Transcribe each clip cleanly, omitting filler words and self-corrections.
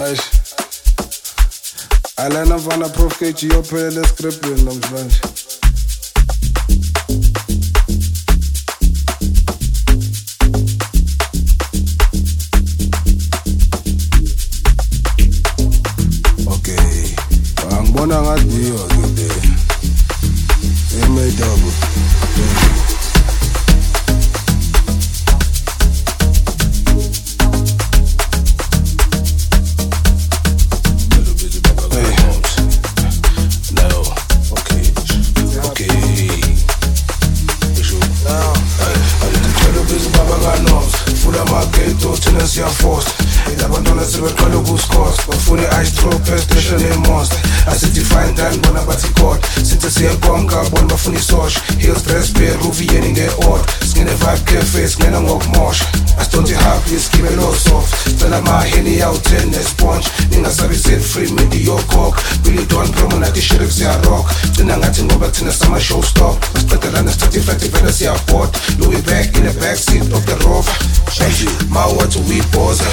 Eish. Alana vana Prof KG yophelele scripting namhlanje. Okay. Angibona ngathi yo ke made up. Siyaforce labantwana sebeqala ukuscosa bafuna i-stroke PlayStation e-monster asithi-fine done bona bathi god sithi siyekonka bona bafuna isosha heels dress beer ruvi yeni nge-order singene vibe cafe singena ngokumosha asidonti happy isigibelo soft sicela amaheni yawu-10 nesponge ningasabi set-free midi yokhokha Billy Don promo nathi sheriff siyarock gcina ngathi ngoba thina sama-show stop basiqedelana sithatha iflight ivele siyabhoda Louis back in the back seat of the rover my water we pause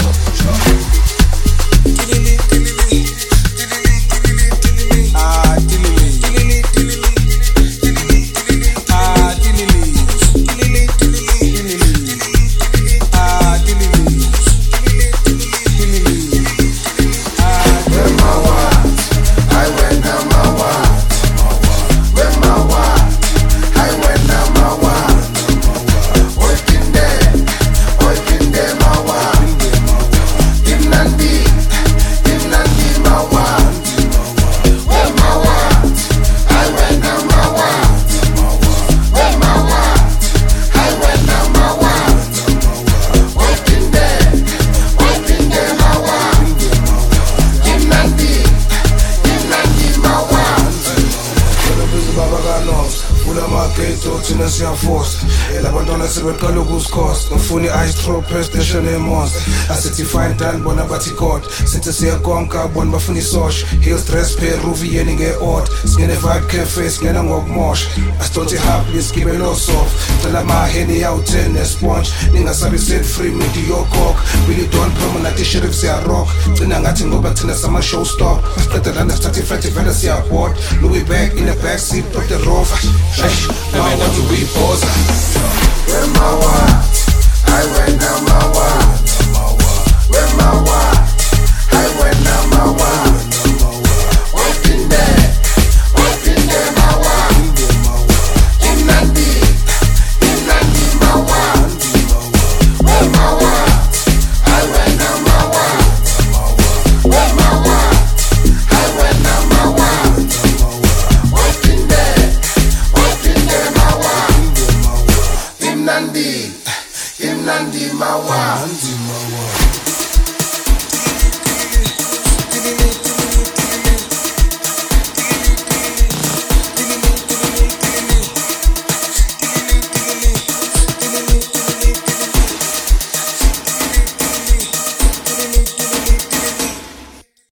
thina siyaforce labantwana sebeqala ukuscosa bafuna i-stroke PlayStation e-monster asithi-fine done bona bathi god sithi siyakonka bona bafuna isosha heels dress pair ruvi yeni nge-order singene vibe cafe singena ngokumosha asidonti happy isigibelo soft cela amaheni yawu-10 nesponge ningasabi set-free midi yokhokha Billy Don promo nathi sheriff siyarock gcina ngathi ngoba thina sama-show stop basiqedelana sithatha iflight ivele siyabhoda Louis back in the back seat of the rover to be pause. Where my watch? I went down my watch. Where my watch? I went down my watch. Working there, my watch. In Nandi, my watch. Where my watch? I went down my watch. Where my watch? I went down my watch. Working there, my watch. Nandi, Mawa.